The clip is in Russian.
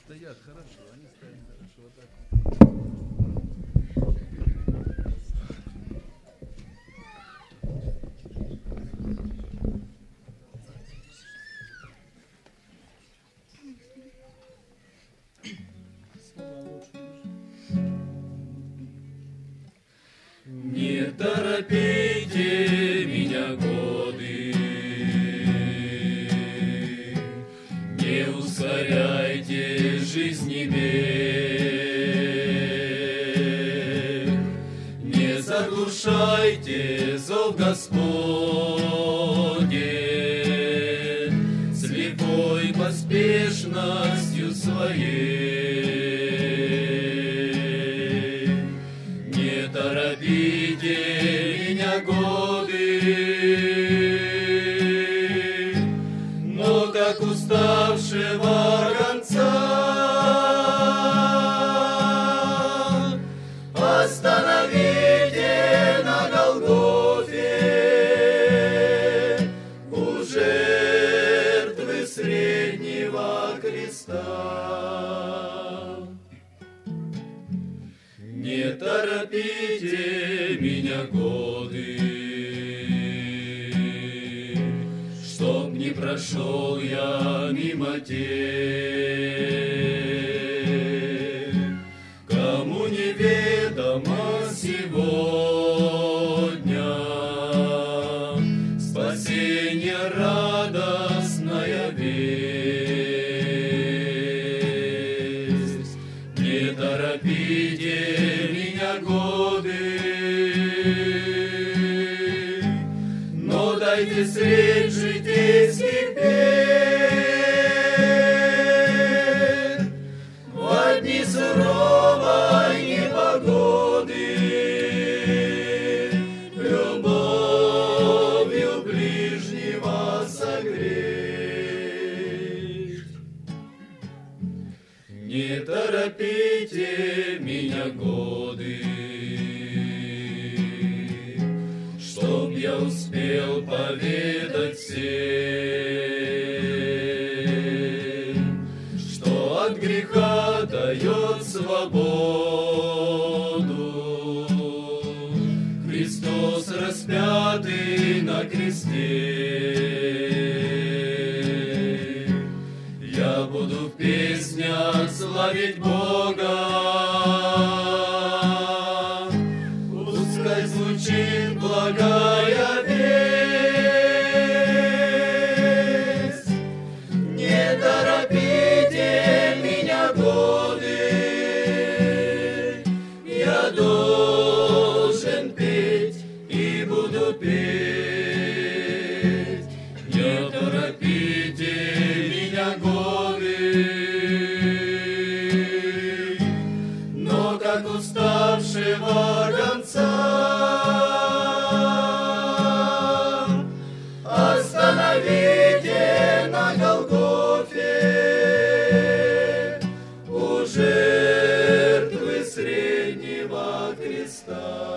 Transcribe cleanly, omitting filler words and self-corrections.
Стоят хорошо, они стоят хорошо. Вот так. Не торопите меня, годы, не ускоряйте жизни бег, не заглушайте зов Господень слепой поспешностью своей. Не торопите меня, годы, но как уставшего гонца остановите на Голгофе у жертвы среднего креста. Не торопите меня, годы, чтоб не прошел я мимо тех, кому неведомо сегодня спасение радостная весть. Не торопите меня, годы, но дайте средь житейских бед в дни суровой непогоды любовью ближнего согреть. Не торопите меня, годы, чтоб я успел поведать всем, что от греха дает свободу Христос, распятый на кресте. Я буду в песнях славить Бога, пускай звучит благая весть. Не торопите меня, годы, я должен петь и буду петь. Не торопите меня, годы, но как уставшего гонца остановите на Голгофе у жертвы среднего креста.